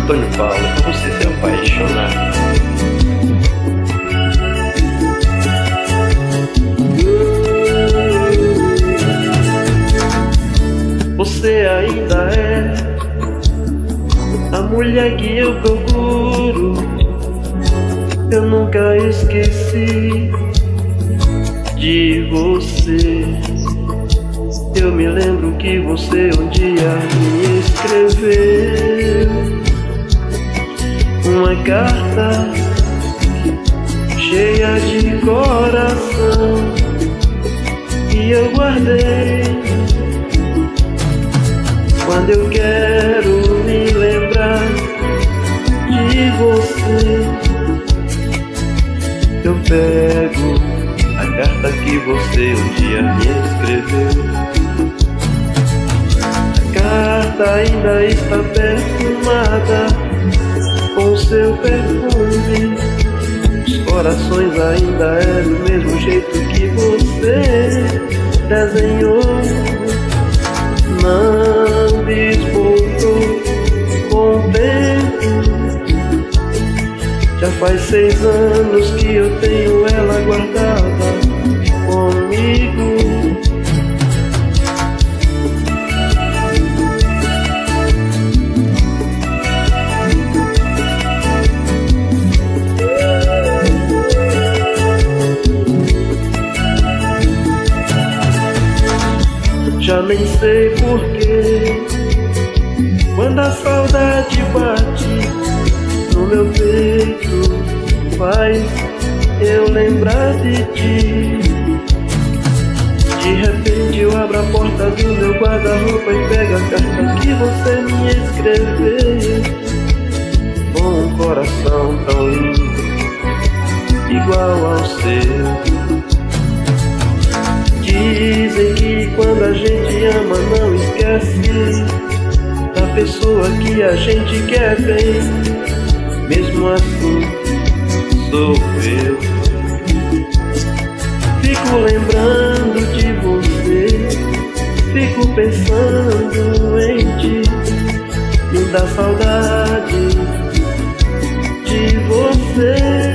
Antônio Paulo, pra você se apaixonar. Você ainda é a mulher que eu procuro. Eu nunca esqueci de você. Eu me lembro que você um dia me escreveu uma carta cheia de coração e eu guardei. Quando eu quero me lembrar de você, eu pego a carta que você um dia me escreveu. A carta ainda está perfumada com seu perfume. Os corações ainda é do mesmo jeito que você desenhou. Não desbotou com o tempo. Já faz 6 anos que eu tenho ela guardada comigo. Já nem sei porquê, quando a saudade bate no meu peito, faz eu lembrar de ti. De repente eu abro a porta do meu guarda-roupa e pego a carta que você me escreveu. Com um coração tão lindo, igual ao seu. Dizem que quando a gente ama não esquece da pessoa que a gente quer bem. Mesmo assim sou eu. Fico lembrando de você, fico pensando em ti. Me dá saudade de você.